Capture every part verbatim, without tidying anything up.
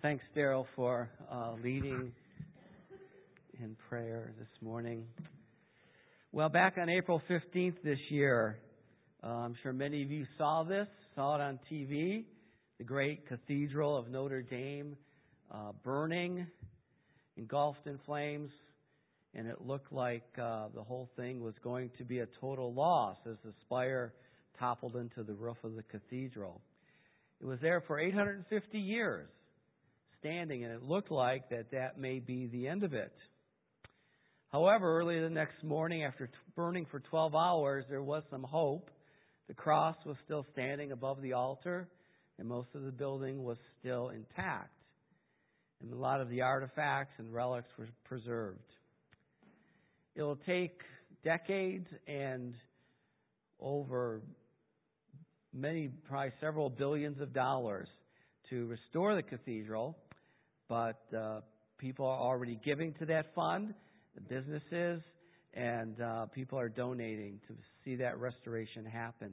Thanks, Daryl, for uh, leading in prayer this morning. Well, back on April fifteenth this year, uh, I'm sure many of you saw this, saw it on T V, the great Cathedral of Notre Dame uh, burning, engulfed in flames, and it looked like uh, the whole thing was going to be a total loss as the spire toppled into the roof of the cathedral. It was there for eight hundred fifty years. Standing, and it looked like that that may be the end of it. However, early the next morning, after t- burning for twelve hours, there was some hope. The cross was still standing above the altar, and most of the building was still intact. And a lot of the artifacts and relics were preserved. It will take decades and over many, probably several billions of dollars to restore the cathedral. But uh, people are already giving to that fund, the businesses, and uh, people are donating to see that restoration happen.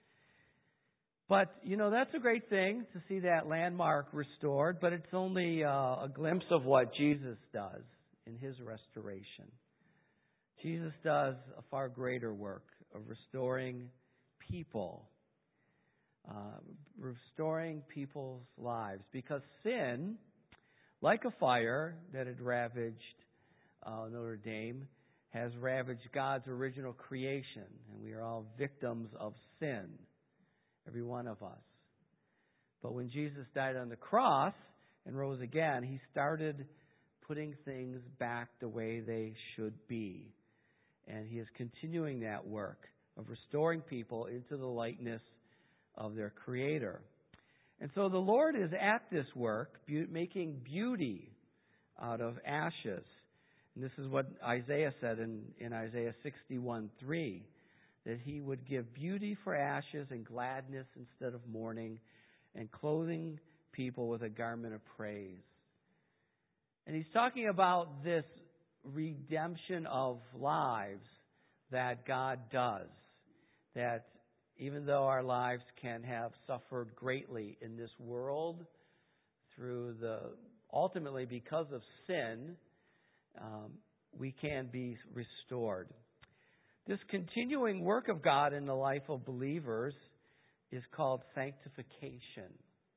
But, you know, that's a great thing to see that landmark restored, but it's only uh, a glimpse of what Jesus does in His restoration. Jesus does a far greater work of restoring people, uh, restoring people's lives, because sin, like a fire that had ravaged uh, Notre Dame, has ravaged God's original creation. And we are all victims of sin, every one of us. But when Jesus died on the cross and rose again, He started putting things back the way they should be. And He is continuing that work of restoring people into the likeness of their Creator. And so the Lord is at this work, be- making beauty out of ashes. And this is what Isaiah said in, in Isaiah sixty-one three, that He would give beauty for ashes and gladness instead of mourning, and clothing people with a garment of praise. And He's talking about this redemption of lives that God does, that even though our lives can have suffered greatly in this world through the, ultimately because of sin, um, we can be restored. This continuing work of God in the life of believers is called sanctification.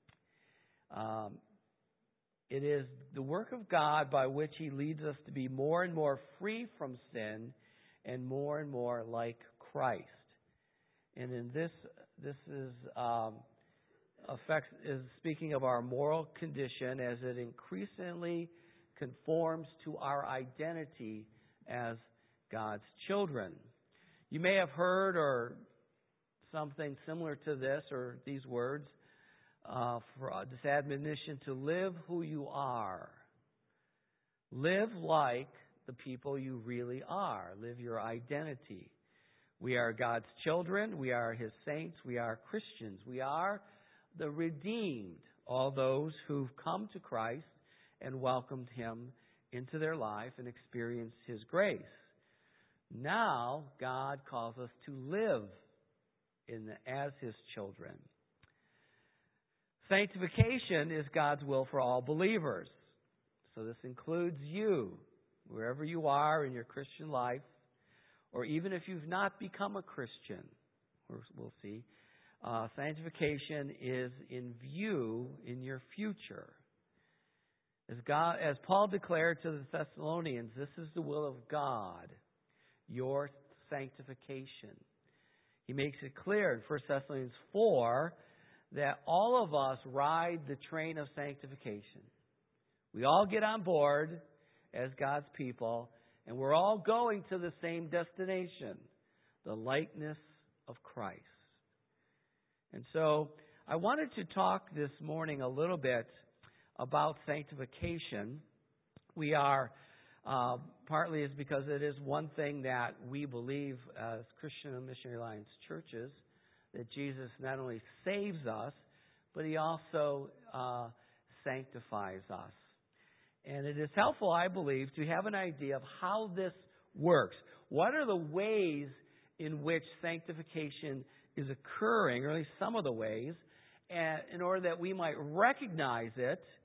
Um, it is the work of God by which He leads us to be more and more free from sin and more and more like Christ. And in this, this is um, affects is speaking of our moral condition as it increasingly conforms to our identity as God's children. You may have heard or something similar to this or these words uh, for uh, this admonition to live who you are. Live like the people you really are. Live your identity. We are God's children. We are His saints. We are Christians. We are the redeemed, all those who've come to Christ and welcomed Him into their life and experienced His grace. Now, God calls us to live in the, as His children. Sanctification is God's will for all believers. So this includes you, wherever you are in your Christian life. Or even if you've not become a Christian, we'll see, uh, sanctification is in view in your future. As God, as Paul declared to the Thessalonians, this is the will of God, your sanctification. He makes it clear in First Thessalonians four that all of us ride the train of sanctification. We all get on board as God's people, and we're all going to the same destination, the likeness of Christ. And so I wanted to talk this morning a little bit about sanctification. We are, uh, partly is because it is one thing that we believe as Christian and Missionary Alliance churches, that Jesus not only saves us, but He also uh, sanctifies us. And it is helpful, I believe, to have an idea of how this works. What are the ways in which sanctification is occurring, or at least some of the ways, and in order that we might recognize it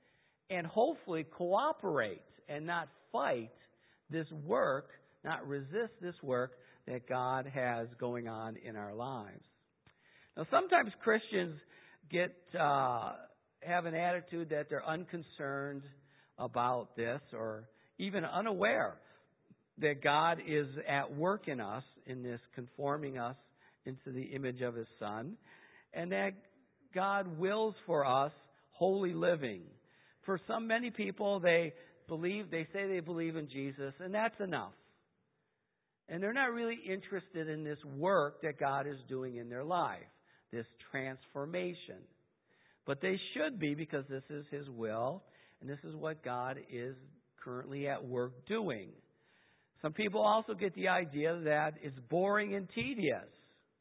and hopefully cooperate and not fight this work, not resist this work that God has going on in our lives. Now, sometimes Christians get uh, have an attitude that they're unconcerned about this, or even unaware that God is at work in us in this conforming us into the image of His Son, and that God wills for us holy living. For some many people, they believe, they say they believe in Jesus, and that's enough. And they're not really interested in this work that God is doing in their life, this transformation. But they should be, because this is His will, and this is what God is currently at work doing. Some people also get the idea that it's boring and tedious.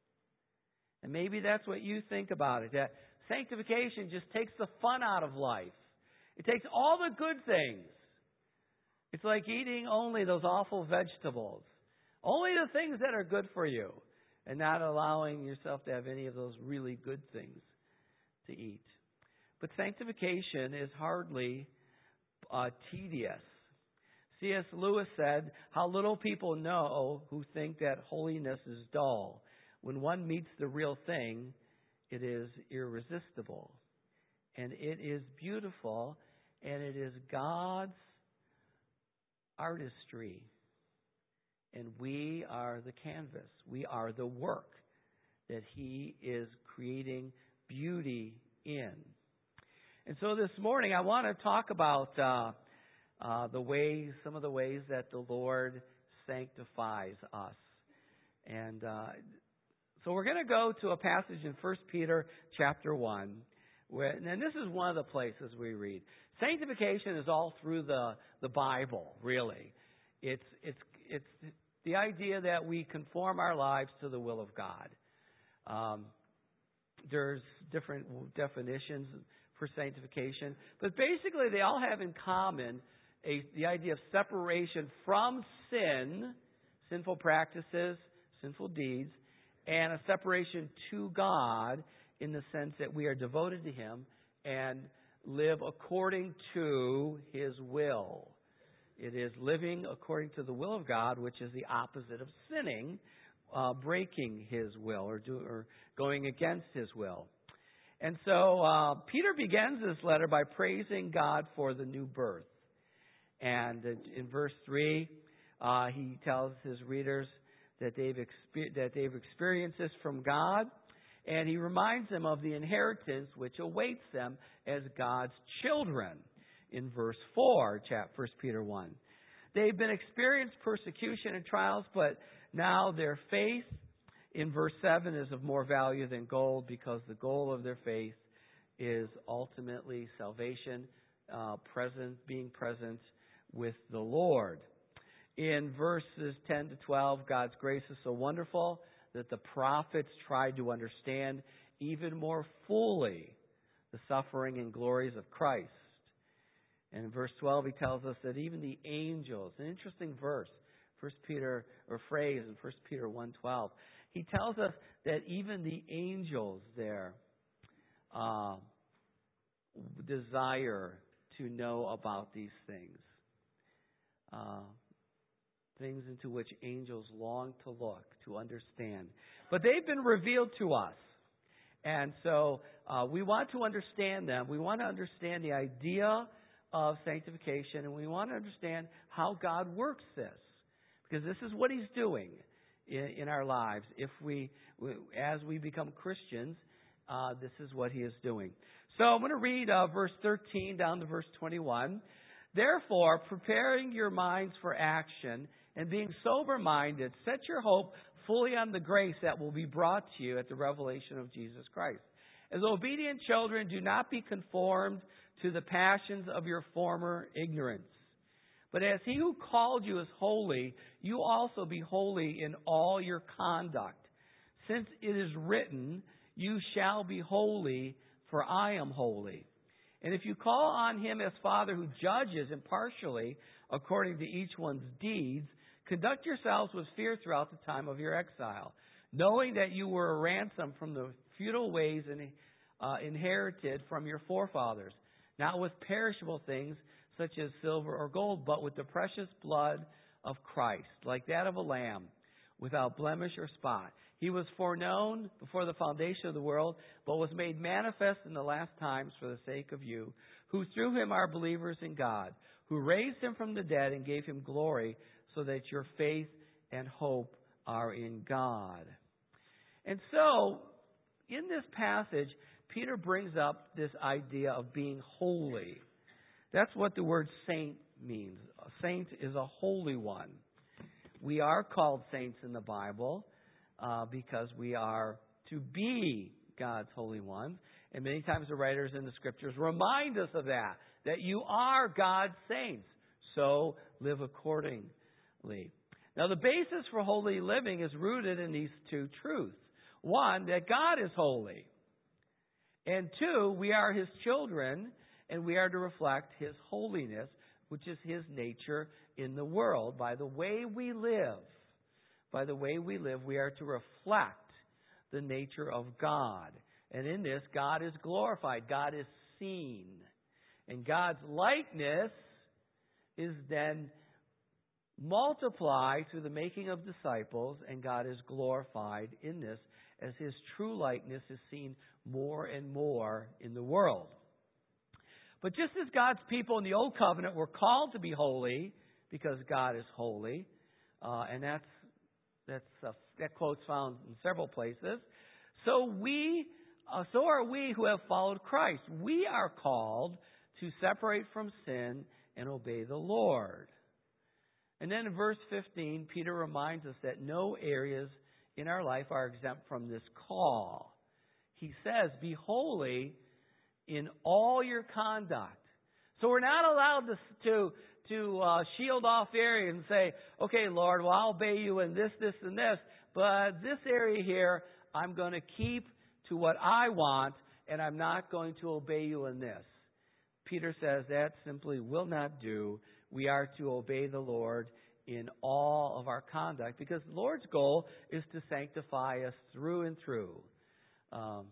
And maybe that's what you think about it, that sanctification just takes the fun out of life. It takes all the good things. It's like eating only those awful vegetables. Only the things that are good for you, and not allowing yourself to have any of those really good things to eat. But sanctification is hardly uh, tedious. C S Lewis said, "How little people know who think that holiness is dull. When one meets the real thing, it is irresistible. And it is beautiful, and it is God's artistry. And we are the canvas. We are the work that He is creating beauty in." And so this morning I want to talk about uh, uh, the ways, some of the ways that the Lord sanctifies us. And uh, so we're going to go to a passage in First Peter chapter one. Where, and this is one of the places we read. Sanctification is all through the, the Bible, really. It's it's it's the idea that we conform our lives to the will of God. Um, there's different definitions for sanctification, but basically they all have in common a, the idea of separation from sin, sinful practices, sinful deeds, and a separation to God in the sense that we are devoted to Him and live according to His will. It is living according to the will of God, which is the opposite of sinning, uh, breaking His will or, do, or going against His will. And so uh, Peter begins this letter by praising God for the new birth. And in verse three, uh, he tells his readers that they've exper- that they've experienced this from God. And he reminds them of the inheritance which awaits them as God's children in verse four, First Peter one. They've been experienced persecution and trials, but now their faith in verse seven is of more value than gold, because the goal of their faith is ultimately salvation, uh, present, being present with the Lord. In verses ten to twelve, God's grace is so wonderful that the prophets tried to understand even more fully the suffering and glories of Christ. And in verse twelve, he tells us that even the angels, an interesting verse, First Peter, or phrase in First Peter one twelve, he tells us that even the angels there uh, desire to know about these things. Uh, things into which angels long to look, to understand. But they've been revealed to us. And so uh, we want to understand them. We want to understand the idea of sanctification, and we want to understand how God works this. Because this is what He's doing in, in our lives. If we, as we become Christians, uh, this is what He is doing. So I'm going to read uh, verse thirteen down to verse twenty-one. "Therefore, preparing your minds for action and being sober-minded, set your hope fully on the grace that will be brought to you at the revelation of Jesus Christ. As obedient children, do not be conformed to the passions of your former ignorance. But as He who called you is holy, you also be holy in all your conduct. Since it is written, 'You shall be holy, for I am holy.' And if you call on Him as Father who judges impartially according to each one's deeds, conduct yourselves with fear throughout the time of your exile, knowing that you were a ransom from the futile ways in, uh, inherited from your forefathers, not with perishable things such as silver or gold, but with the precious blood of Christ, like that of a lamb, without blemish or spot. He was foreknown before the foundation of the world, but was made manifest in the last times for the sake of you, who through him are believers in God, who raised him from the dead and gave him glory, so that your faith and hope are in God. And so, in this passage, Peter brings up this idea of being holy. That's what the word saint means. A saint is a holy one. We are called saints in the Bible uh, because we are to be God's holy ones. And many times the writers in the Scriptures remind us of that, that you are God's saints. So live accordingly. Now the basis for holy living is rooted in these two truths. One, that God is holy. And two, we are His children and we are to reflect His holiness, which is His nature in the world. By the way we live, by the way we live, we are to reflect the nature of God. And in this, God is glorified. God is seen. And God's likeness is then multiplied through the making of disciples, and God is glorified in this as His true likeness is seen more and more in the world. But just as God's people in the Old Covenant were called to be holy because God is holy, uh, and that's that's uh, that quote's found in several places. So we, uh, so are we who have followed Christ. We are called to separate from sin and obey the Lord. And then in verse fifteen, Peter reminds us that no areas in our life are exempt from this call. He says, "Be holy in all your conduct." So we're not allowed to to, to uh, shield off areas and say, "Okay, Lord, well, I'll obey you in this, this, and this, but this area here, I'm going to keep to what I want, and I'm not going to obey you in this." Peter says that simply will not do. We are to obey the Lord in all of our conduct, because the Lord's goal is to sanctify us through and through. Um,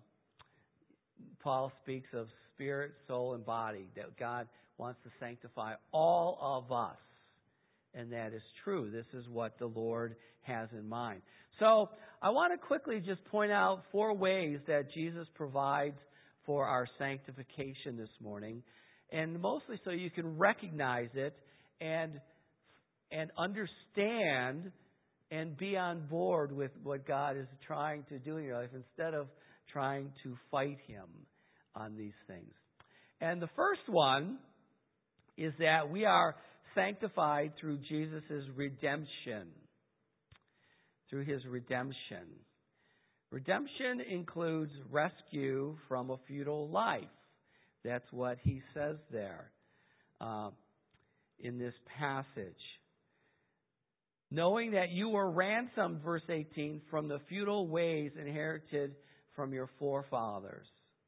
Paul speaks of spirit, soul, and body, that God wants to sanctify all of us. And that is true. This is what the Lord has in mind. So I want to quickly just point out four ways that Jesus provides for our sanctification this morning. And mostly so you can recognize it and and understand and be on board with what God is trying to do in your life instead of trying to fight Him on these things. And the first one is that we are sanctified through Jesus' redemption. Through His redemption. Redemption includes rescue from a futile life. That's what he says there uh, in this passage. Knowing that you were ransomed, verse eighteen, from the futile ways inherited from your forefathers.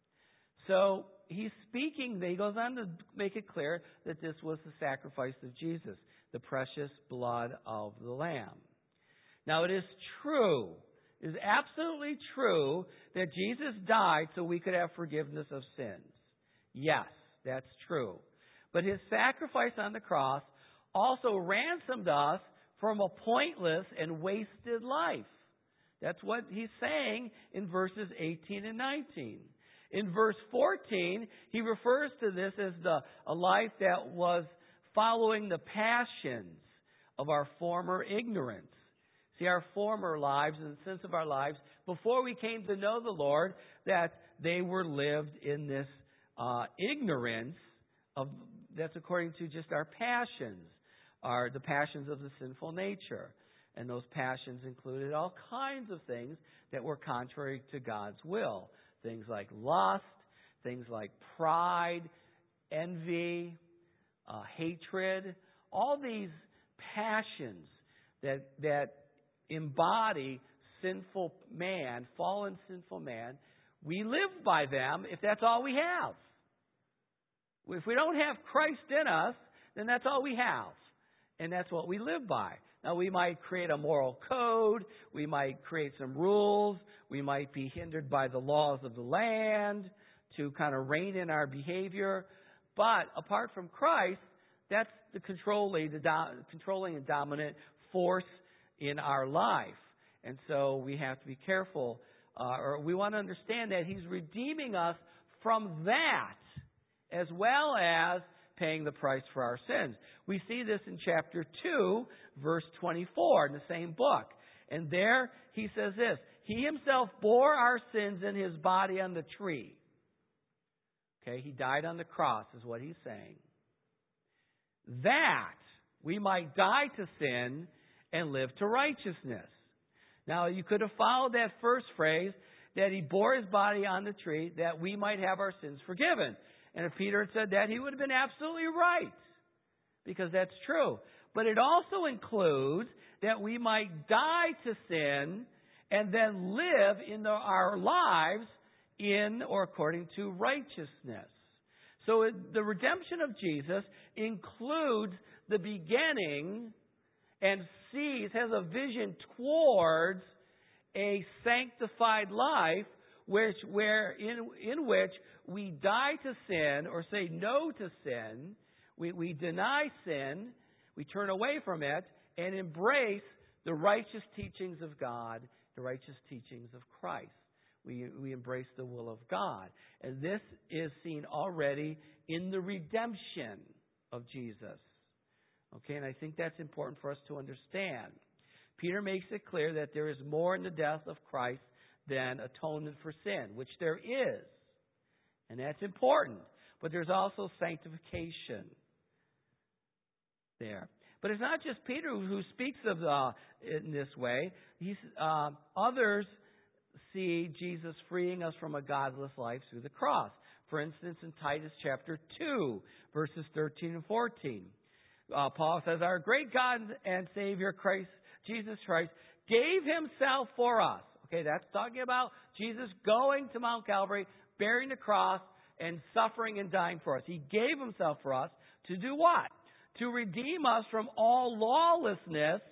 So he's speaking, he goes on to make it clear that this was the sacrifice of Jesus, the precious blood of the Lamb. Now it is true, it is absolutely true that Jesus died so we could have forgiveness of sins. Yes, that's true. But His sacrifice on the cross also ransomed us from a pointless and wasted life. That's what he's saying in verses eighteen and nineteen. In verse fourteen, he refers to this as the a life that was following the passions of our former ignorance. See, our former lives and the sense of our lives, before we came to know the Lord, that they were lived in this uh, ignorance of that's according to just our passions, are the passions of the sinful nature. And those passions included all kinds of things that were contrary to God's will. Things like lust, things like pride, envy, uh, hatred, all these passions that that embody sinful man, fallen sinful man. We live by them if that's all we have. If we don't have Christ in us, then that's all we have. And that's what we live by. Now, we might create a moral code. We might create some rules. We might be hindered by the laws of the land to kind of rein in our behavior. But apart from Christ, that's the controlling, the do, controlling and dominant force in our life. And so we have to be careful, uh, or we want to understand that He's redeeming us from that, as well as paying the price for our sins. We see this in chapter two, verse twenty-four, in the same book. And there He says this, He Himself bore our sins in His body on the tree. Okay, He died on the cross, is what He's saying. That we might die to sin and live to righteousness. Now, you could have followed that first phrase, that He bore His body on the tree, that we might have our sins forgiven. And if Peter had said that, he would have been absolutely right, because that's true. But it also includes that we might die to sin and then live in the, our lives in or according to righteousness. So it, the redemption of Jesus includes the beginning and sees, has a vision towards a sanctified life, which, where in, in which we die to sin or say no to sin, we, we deny sin, we turn away from it, and embrace the righteous teachings of God, the righteous teachings of Christ. We, we embrace the will of God. And this is seen already in the redemption of Jesus. Okay, and I think that's important for us to understand. Peter makes it clear that there is more in the death of Christ than atonement for sin, which there is. And that's important. But there's also sanctification there. But it's not just Peter who speaks of uh, in this way. He's, uh, others see Jesus freeing us from a godless life through the cross. For instance, in Titus chapter two, verses thirteen and fourteen. Uh, Paul says, our great God and Savior, Christ, Jesus Christ, gave Himself for us. Okay, that's talking about Jesus going to Mount Calvary, bearing the cross, and suffering and dying for us. He gave Himself for us to do what? To redeem us from all lawlessness,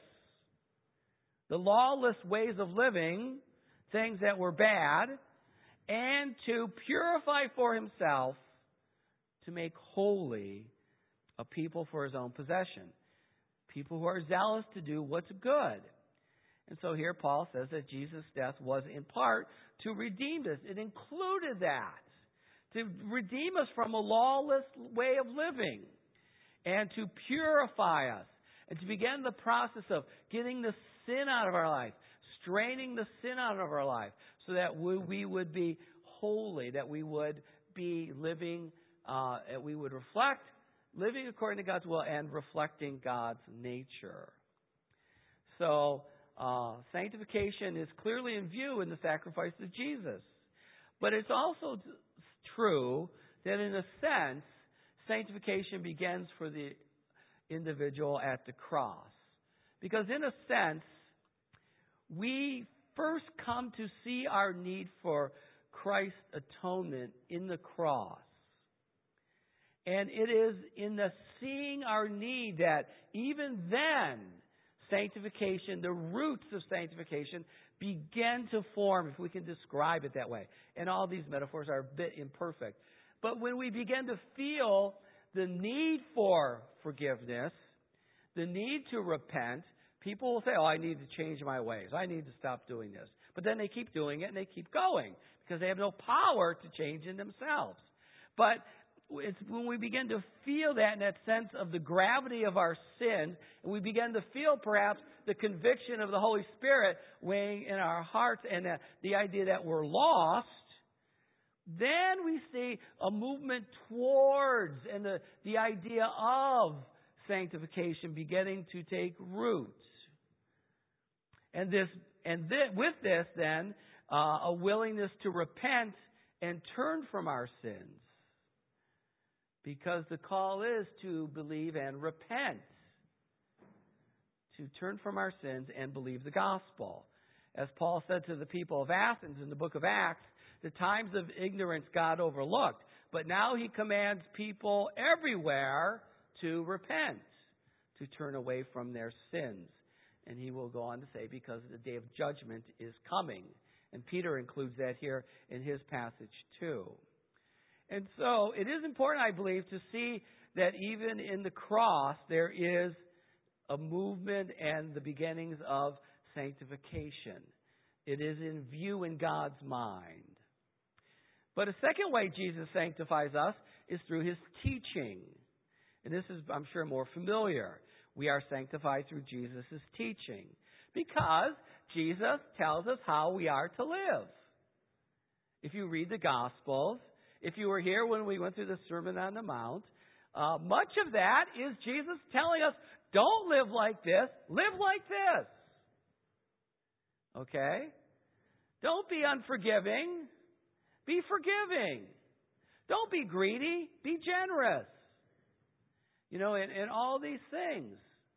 the lawless ways of living, things that were bad, and to purify for Himself, to make holy a people for His own possession. People who are zealous to do what's good. And so here Paul says that Jesus' death was in part to redeem us. It included that. To redeem us from a lawless way of living. And to purify us. And to begin the process of getting the sin out of our life. Straining the sin out of our life. So that we, we would be holy. That we would be living, uh, we would reflect, living according to God's will and reflecting God's nature. So, uh, sanctification is clearly in view in the sacrifice of Jesus. But it's also t- true that in a sense, sanctification begins for the individual at the cross. Because in a sense, we first come to see our need for Christ's atonement in the cross. And it is in the seeing our need that even then, sanctification, the roots of sanctification, begin to form, if we can describe it that way. And all these metaphors are a bit imperfect. But when we begin to feel the need for forgiveness, the need to repent, people will say, oh, I need to change my ways. I need to stop doing this. But then they keep doing it and they keep going because they have no power to change in themselves. But it's when we begin to feel that in that sense of the gravity of our sin, and we begin to feel perhaps the conviction of the Holy Spirit weighing in our hearts and the, the idea that we're lost, then we see a movement towards and the, the idea of sanctification beginning to take root. And this, and th- with this then, uh, a willingness to repent and turn from our sins. Because the call is to believe and repent. To turn from our sins and believe the gospel. As Paul said to the people of Athens in the book of Acts, the times of ignorance God overlooked. But now He commands people everywhere to repent. To turn away from their sins. And He will go on to say, because the day of judgment is coming. And Peter includes that here in his passage too. And so it is important, I believe, to see that even in the cross there is a movement and the beginnings of sanctification. It is in view in God's mind. But a second way Jesus sanctifies us is through His teaching. And this is, I'm sure, more familiar. We are sanctified through Jesus' teaching because Jesus tells us how we are to live. If you read the Gospels, if you were here when we went through the Sermon on the Mount, uh, much of that is Jesus telling us, don't live like this, live like this. Okay? Don't be unforgiving, be forgiving. Don't be greedy, be generous. You know, and, and all these things.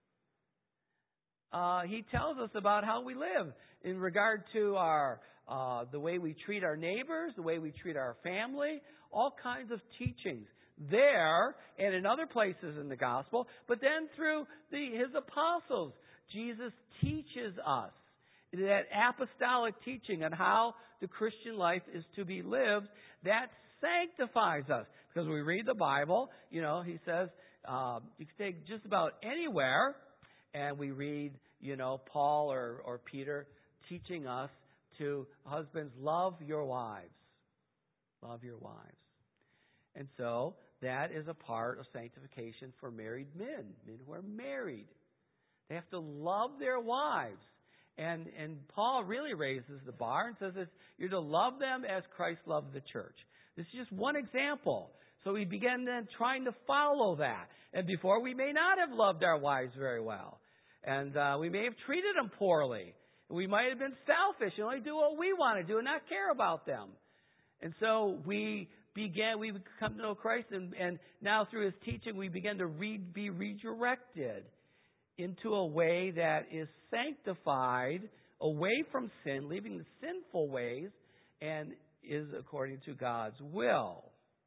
Uh, he tells us about how we live in regard to our uh, the way we treat our neighbors, the way we treat our family, all kinds of teachings there and in other places in the gospel. But then through the, His apostles, Jesus teaches us that apostolic teaching on how the Christian life is to be lived. That sanctifies us. Because we read the Bible, you know, He says, uh, you can take just about anywhere, and we read, you know, Paul or, or Peter teaching us to husbands, love your wives. Love your wives. And so that is a part of sanctification for married men, men who are married. They have to love their wives. And and Paul really raises the bar and says that you're to love them as Christ loved the church. This is just one example. So we begin then trying to follow that. And before, we may not have loved our wives very well. And uh, we may have treated them poorly. We might have been selfish and only do what we want to do and not care about them. And so we began, we come to know Christ, and, and now through His teaching, we begin to re, be redirected into a way that is sanctified, away from sin, leaving the sinful ways, and is according to God's will.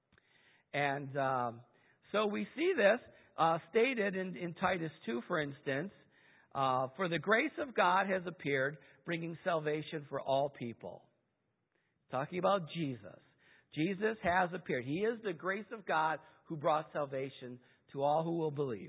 And um, so we see this uh, stated in, in Titus two, for instance, uh, for the grace of God has appeared, bringing salvation for all people. Talking about Jesus. Jesus has appeared. He is the grace of God who brought salvation to all who will believe.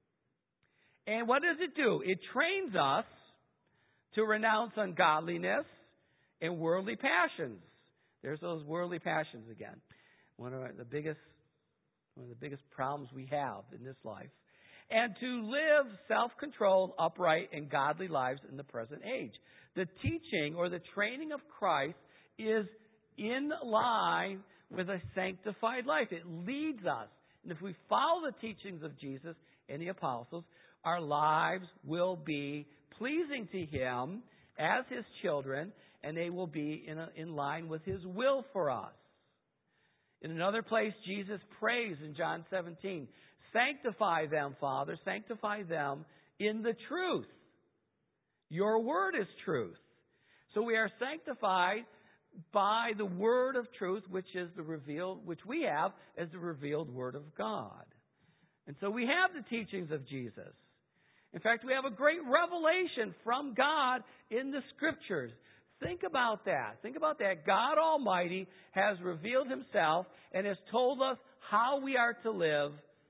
And what does it do? It trains us to renounce ungodliness and worldly passions. There's those worldly passions again. One of the biggest, one of the biggest problems we have in this life. And to live self-controlled, upright, and godly lives in the present age. The teaching or the training of Christ is in line with a sanctified life. It leads us. And if we follow the teachings of Jesus and the apostles, our lives will be pleasing to Him as His children, and they will be in, a, in line with His will for us. In another place, Jesus prays in John seventeen, sanctify them, Father, sanctify them in the truth. Your word is truth. So we are sanctified by the word of truth, which is the revealed, which we have as the revealed word of God. And so we have the teachings of Jesus. In fact, we have a great revelation from God in the Scriptures. Think about that. Think about that. God Almighty has revealed Himself and has told us how we are to live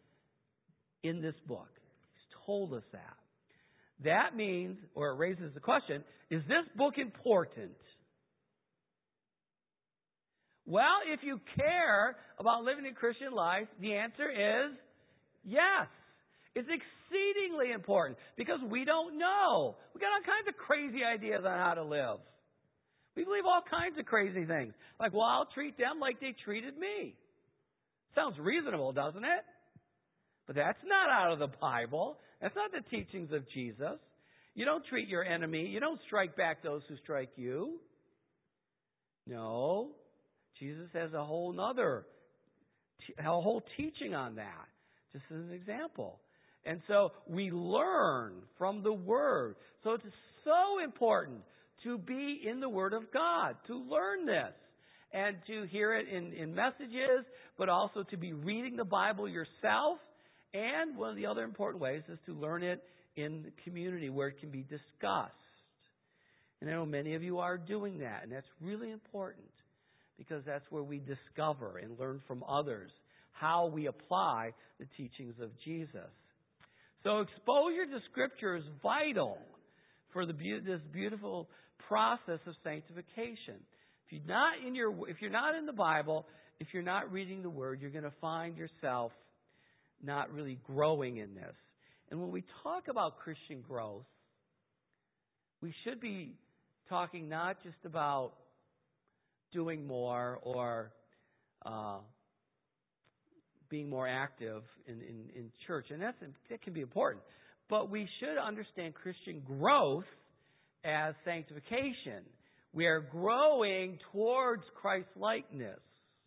in this book. He's told us that. That means, or it raises the question, is this book important? Well, if you care about living a Christian life, the answer is yes. It's exceedingly important because we don't know. We got all kinds of crazy ideas on how to live. We believe all kinds of crazy things. Like, well, I'll treat them like they treated me. Sounds reasonable, doesn't it? But that's not out of the Bible. That's not the teachings of Jesus. You don't treat your enemy. You don't strike back those who strike you. No. Jesus has a whole nother, a whole teaching on that, just as an example. And so we learn from the Word. So it's so important to be in the Word of God, to learn this, and to hear it in, in messages, but also to be reading the Bible yourself. And one of the other important ways is to learn it in the community where it can be discussed. And I know many of you are doing that, and that's really important. because that's where we discover and learn from others how we apply the teachings of Jesus. So exposure to Scripture is vital for the be- this beautiful process of sanctification. If you're not in your, if you're not in the Bible, if you're not reading the Word, you're going to find yourself not really growing in this. And when we talk about Christian growth, we should be talking not just about doing more or uh, being more active in, in, in church. And that's, that can be important. But we should understand Christian growth as sanctification. We are growing towards Christ-likeness.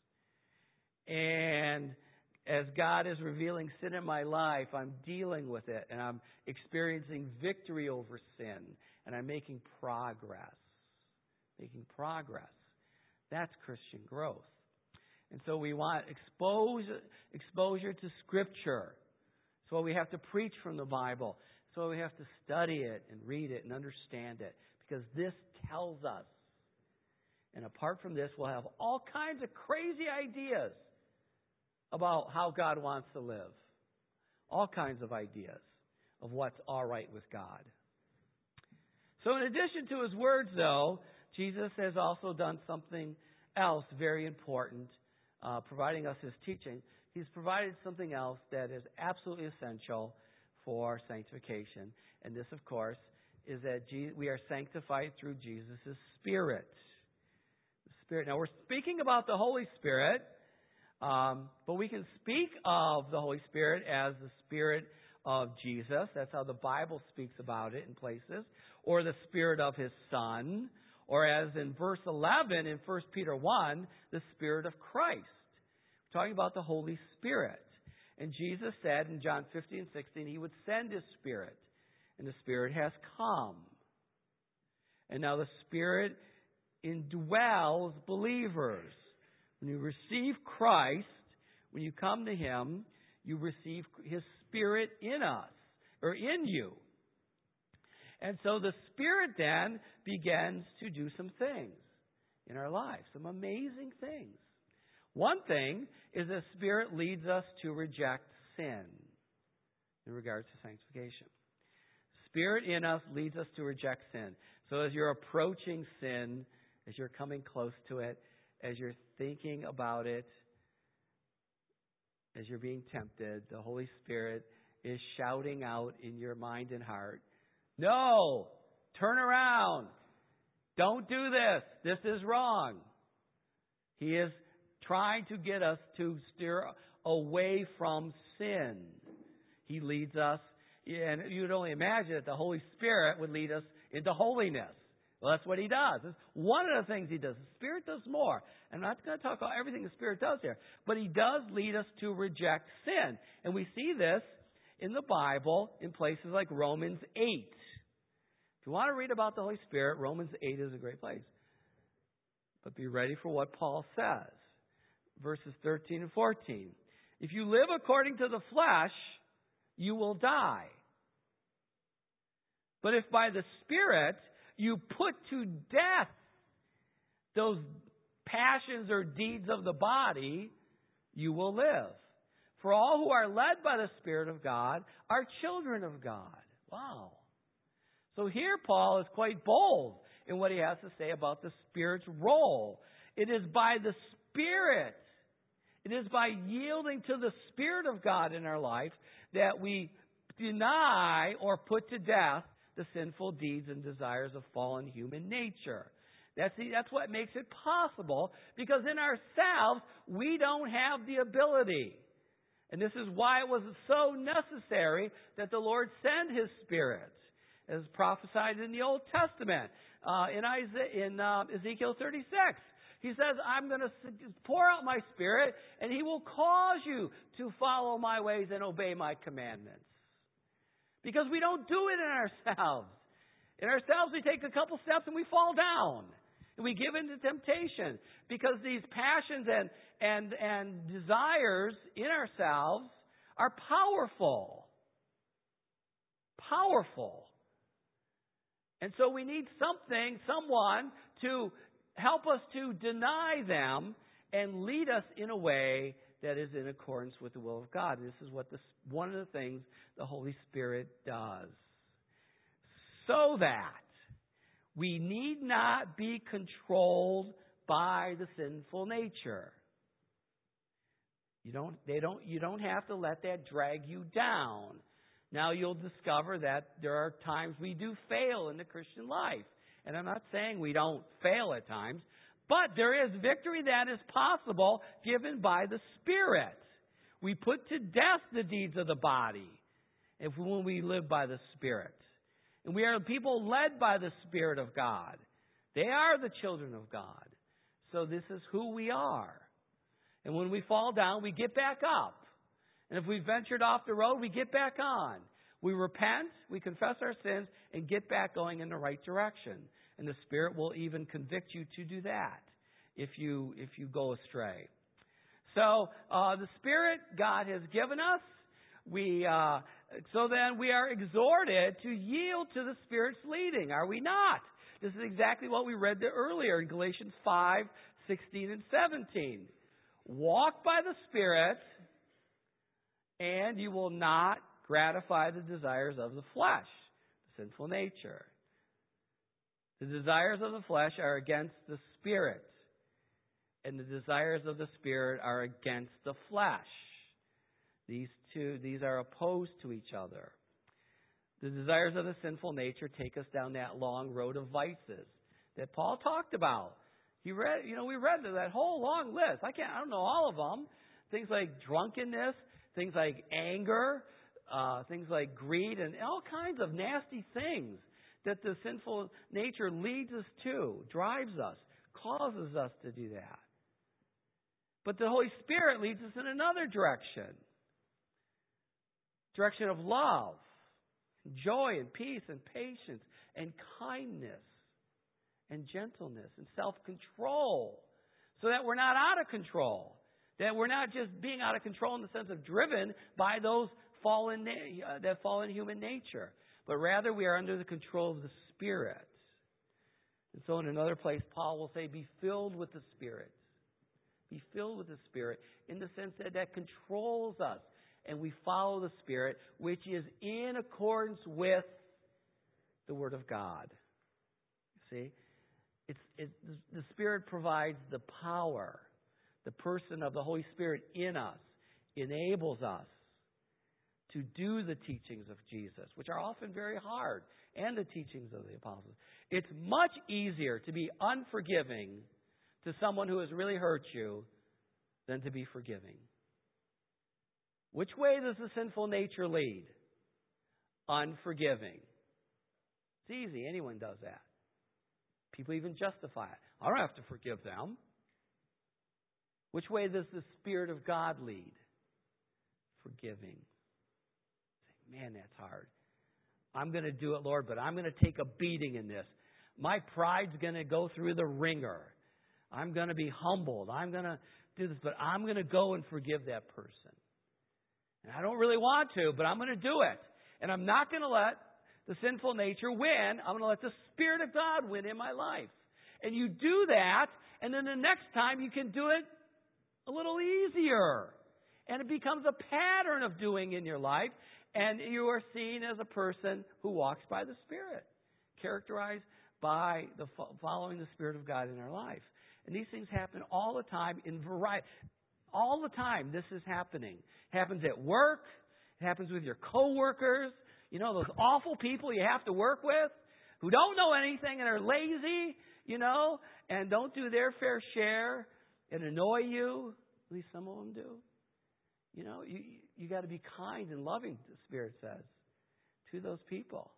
And as God is revealing sin in my life, I'm dealing with it. And I'm experiencing victory over sin. And I'm making progress. Making progress. That's Christian growth. And so we want exposure, exposure to Scripture. So we have to preach from the Bible. So we have to study it and read it and understand it. Because this tells us. And apart from this, we'll have all kinds of crazy ideas about how God wants to live. All kinds of ideas of what's all right with God. So in addition to His words, though, Jesus has also done something else very important, uh, providing us His teaching. He's provided something else that is absolutely essential for sanctification. And this, of course, is that we are sanctified through Jesus' Spirit. The Spirit. Now, we're speaking about the Holy Spirit, um, but we can speak of the Holy Spirit as the Spirit of Jesus. That's how the Bible speaks about it in places. Or the Spirit of His Son. Or as in verse eleven in First Peter one, the Spirit of Christ. We're talking about the Holy Spirit. And Jesus said in John fifteen, sixteen, He would send His Spirit. And the Spirit has come. And now the Spirit indwells believers. When you receive Christ, when you come to Him, you receive His Spirit in us, or in you. And so the Spirit then begins to do some things in our lives, some amazing things. One thing is the Spirit leads us to reject sin in regards to sanctification. Spirit in us leads us to reject sin. So as you're approaching sin, as you're coming close to it, as you're thinking about it, as you're being tempted, the Holy Spirit is shouting out in your mind and heart, no, turn around. Don't do this. This is wrong. He is trying to get us to steer away from sin. He leads us, and you'd only imagine that the Holy Spirit would lead us into holiness. Well, that's what He does. It's one of the things He does. The Spirit does more. I'm not going to talk about everything the Spirit does here, but He does lead us to reject sin. And we see this in the Bible in places like Romans eight. If you want to read about the Holy Spirit, Romans eight is a great place. But be ready for what Paul says. Verses thirteen and fourteen. If you live according to the flesh, you will die. But if by the Spirit you put to death those passions or deeds of the body, you will live. For all who are led by the Spirit of God are children of God. Wow. So here Paul is quite bold in what he has to say about the Spirit's role. It is by the Spirit, it is by yielding to the Spirit of God in our life that we deny or put to death the sinful deeds and desires of fallen human nature. That's, the, that's what makes it possible, because in ourselves, we don't have the ability. And this is why it was so necessary that the Lord send His Spirit, as prophesied in the Old Testament. Uh, in Isaiah, in uh, Ezekiel thirty-six, He says, I'm going to pour out my Spirit, and He will cause you to follow my ways and obey my commandments. Because we don't do it in ourselves. In ourselves, we take a couple steps and we fall down. And we give in to temptation. Because these passions and, and, and desires in ourselves are powerful. Powerful. And so we need something, someone to help us to deny them and lead us in a way that is in accordance with the will of God. And this is what this, one of the things the Holy Spirit does. So that we need not be controlled by the sinful nature. You don't, they don't, you don't have to let that drag you down. Now you'll discover that there are times we do fail in the Christian life. And I'm not saying we don't fail at times, but there is victory that is possible given by the Spirit. We put to death the deeds of the body if when we live by the Spirit. And we are people led by the Spirit of God. They are the children of God. So this is who we are. And when we fall down, we get back up. And if we ventured off the road, we get back on. We repent, we confess our sins, and get back going in the right direction. And the Spirit will even convict you to do that if you if you go astray. So uh, the Spirit God has given us. We uh, so then we are exhorted to yield to the Spirit's leading. Are we not? This is exactly what we read there earlier in Galatians five, sixteen, and seventeen. Walk by the Spirit, and you will not gratify the desires of the flesh, the sinful nature. The desires of the flesh are against the Spirit, and the desires of the Spirit are against the flesh. These two, these are opposed to each other. The desires of the sinful nature take us down that long road of vices that Paul talked about. He read, you know, we read that whole long list. I can't, I don't know all of them. Things like drunkenness, things like anger, uh, things like greed, and all kinds of nasty things that the sinful nature leads us to, drives us, causes us to do that. But the Holy Spirit leads us in another direction. Direction of love, joy and peace and patience and kindness and gentleness and self-control, so that we're not out of control. That we're not just being out of control in the sense of driven by those fallen uh, that fallen human nature, but rather we are under the control of the Spirit. And so in another place, Paul will say, be filled with the Spirit. Be filled with the Spirit in the sense that that controls us. And we follow the Spirit, which is in accordance with the Word of God. See? It's, it, the Spirit provides the power. The person of the Holy Spirit in us enables us to do the teachings of Jesus, which are often very hard, and the teachings of the apostles. It's much easier to be unforgiving to someone who has really hurt you than to be forgiving. Which way does the sinful nature lead? Unforgiving. It's easy. Anyone does that. People even justify it. I don't have to forgive them. Which way does the Spirit of God lead? Forgiving. Man, that's hard. I'm going to do it, Lord, but I'm going to take a beating in this. My pride's going to go through the ringer. I'm going to be humbled. I'm going to do this, but I'm going to go and forgive that person. And I don't really want to, but I'm going to do it. And I'm not going to let the sinful nature win. I'm going to let the Spirit of God win in my life. And you do that, and then the next time you can do it a little easier. And it becomes a pattern of doing in your life. And you are seen as a person who walks by the Spirit, characterized by the following the Spirit of God in our life. And these things happen all the time in variety. All the time this is happening. It happens at work. It happens with your coworkers. You know, those awful people you have to work with who don't know anything and are lazy, you know, and don't do their fair share and annoy you. At least some of them do. You know, you you got to be kind and loving, the Spirit says, to those people.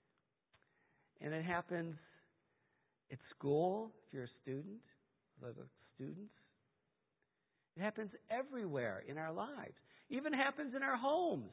And it happens at school, if you're a student, like students. It happens everywhere in our lives. It even happens in our homes.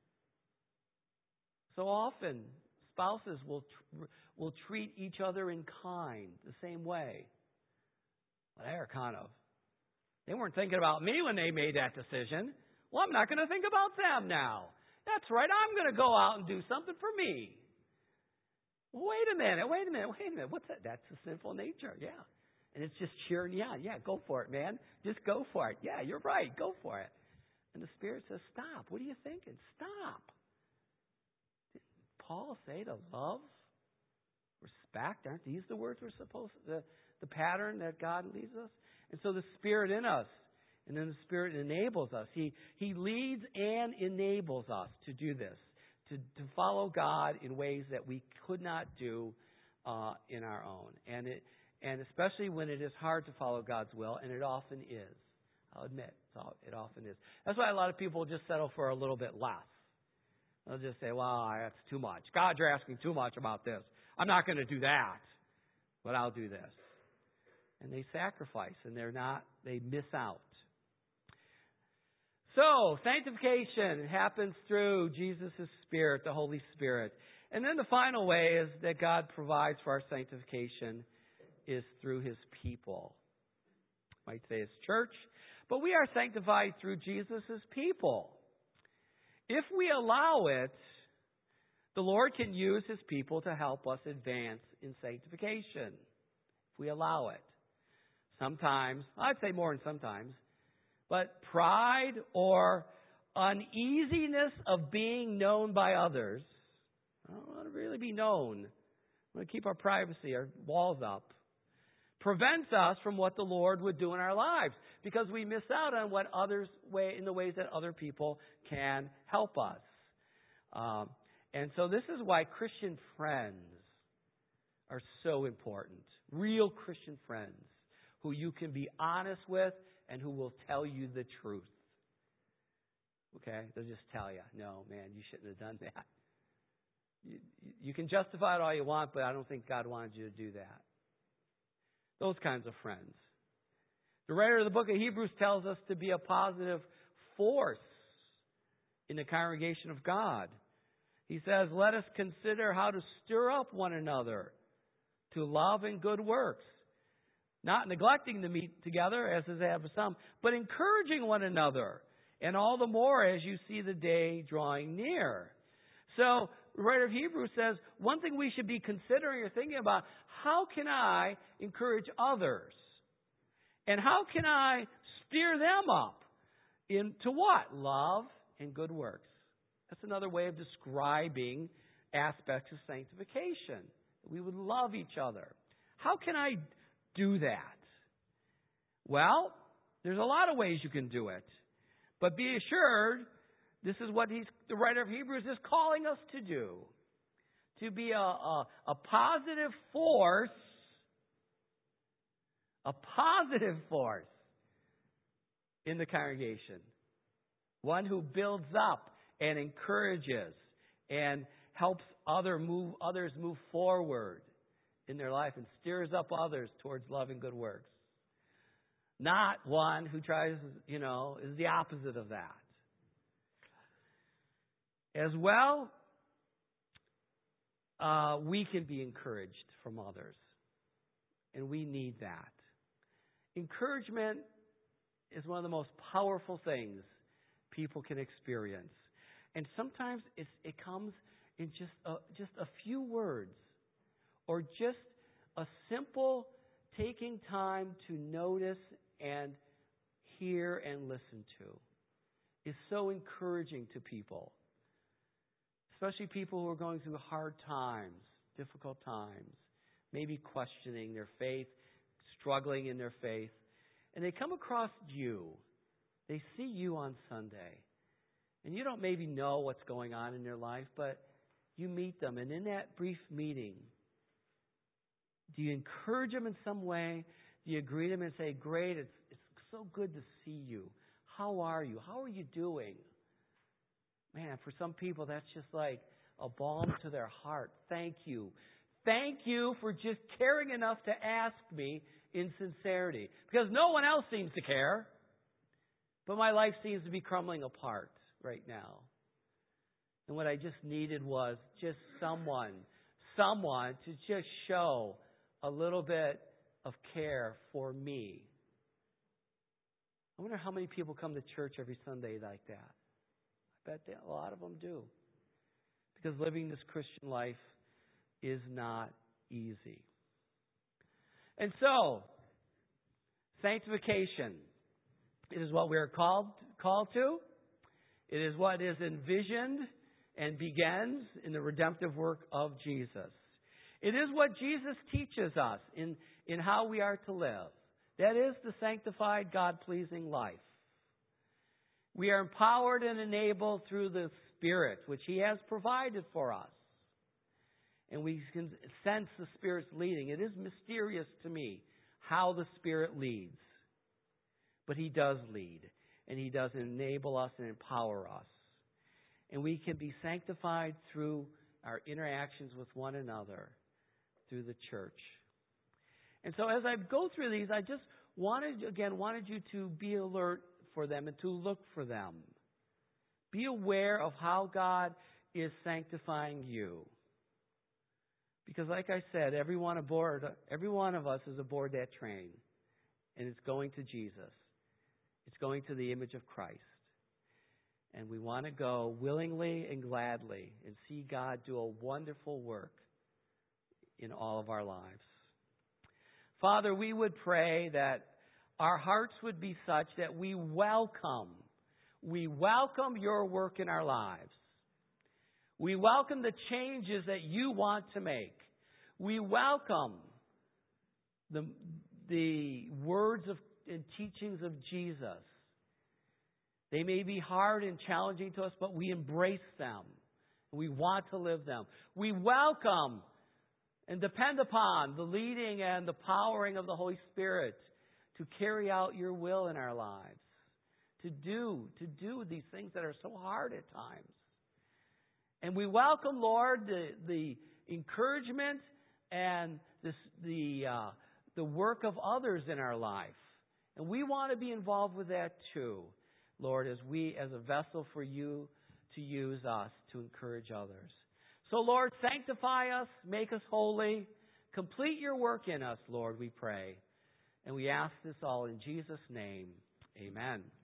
So often, spouses will tr- will treat each other in kind, the same way. Well, they're kind of, they weren't thinking about me when they made that decision. Well, I'm not going to think about them now. That's right, I'm going to go out and do something for me. Well, wait a minute, wait a minute, wait a minute. What's that? That's the sinful nature, yeah. And it's just cheering you on. Yeah, go for it, man. Just go for it. Yeah, you're right. Go for it. And the Spirit says, stop. What are you thinking? Stop. Did Paul say to love, respect? Aren't these the words we're supposed to, the, the pattern that God leads us? And so the Spirit in us, and then the Spirit enables us. He, he leads and enables us to do this, to, to follow God in ways that we could not do uh, in our own. And it, and especially when it is hard to follow God's will, and it often is. I'll admit, it often is. That's why a lot of people just settle for a little bit less. They'll just say, well, that's too much. God, you're asking too much about this. I'm not going to do that, but I'll do this. And they sacrifice, and they're not, they miss out. So, sanctification happens through Jesus' Spirit, the Holy Spirit. And then the final way is that God provides for our sanctification is through His people. Might say His church, but we are sanctified through Jesus' people. If we allow it, the Lord can use His people to help us advance in sanctification. If we allow it. Sometimes, I'd say more than sometimes, but pride or uneasiness of being known by others, I don't want to really be known. I want to keep our privacy, our walls up, prevents us from what the Lord would do in our lives because we miss out on what others way in the ways that other people can help us. Um, and so this is why Christian friends are so important. Real Christian friends who you can be honest with and who will tell you the truth. Okay? They'll just tell you, no, man, you shouldn't have done that. You, you can justify it all you want, but I don't think God wanted you to do that. Those kinds of friends. The writer of the book of Hebrews tells us to be a positive force in the congregation of God. He says, let us consider how to stir up one another to love and good works. Not neglecting to meet together, as is have some, but encouraging one another. And all the more as you see the day drawing near. So, the writer of Hebrews says, one thing we should be considering or thinking about, how can I encourage others? And how can I steer them up into what? Love and good works. That's another way of describing aspects of sanctification. We would love each other. How can I do that? Well, there's a lot of ways you can do it. But be assured, this is what he's, the writer of Hebrews is calling us to do. To be a, a, a positive force, a positive force in the congregation. One who builds up and encourages and helps other move, others move forward in their life and steers up others towards love and good works. Not one who tries, you know, is the opposite of that. As well, uh, we can be encouraged from others. And we need that. Encouragement is one of the most powerful things people can experience. And sometimes it's, it comes in just a, just a few words. Or just a simple taking time to notice and hear and listen to is so encouraging to people. Especially people who are going through hard times, difficult times, maybe questioning their faith, struggling in their faith. And they come across you. They see you on Sunday. And you don't maybe know what's going on in their life, but you meet them. And in that brief meeting, do you encourage them in some way? Do you greet them and say, great, it's, it's so good to see you. How are you? How are you doing? Man, for some people, that's just like a balm to their heart. Thank you. Thank you for just caring enough to ask me in sincerity. Because no one else seems to care. But my life seems to be crumbling apart right now. And what I just needed was just someone, someone to just show a little bit of care for me. I wonder how many people come to church every Sunday like that. I bet a lot of them do. Because living this Christian life is not easy. And so, Sanctification. It is what we are called, called to. It is what is envisioned and begins in the redemptive work of Jesus. It is what Jesus teaches us in, in how we are to live. That is the sanctified, God-pleasing life. We are empowered and enabled through the Spirit, which He has provided for us. And we can sense the Spirit's leading. It is mysterious to me how the Spirit leads. But He does lead. And He does enable us and empower us. And we can be sanctified through our interactions with one another, through the church. And so as I go through these, I just wanted, again, wanted you to be alert for them and to look for them. Be aware of how God is sanctifying you. Because like I said, everyone aboard, every one of us is aboard that train. And it's going to Jesus. It's going to the image of Christ. And we want to go willingly and gladly and see God do a wonderful work in all of our lives. Father, we would pray that our hearts would be such that we welcome, we welcome your work in our lives. We welcome the changes that you want to make. We welcome the, the words of, and teachings of Jesus. They may be hard and challenging to us, but we embrace them. We want to live them. We welcome and depend upon the leading and the powering of the Holy Spirit to carry out your will in our lives. To do, to do these things that are so hard at times. And we welcome, Lord, the, the encouragement and this, the, uh, the work of others in our life. And we want to be involved with that too. Lord, as we, as a vessel for you to use us to encourage others. So, Lord, sanctify us, make us holy, complete your work in us, Lord, we pray. And we ask this all in Jesus' name. Amen.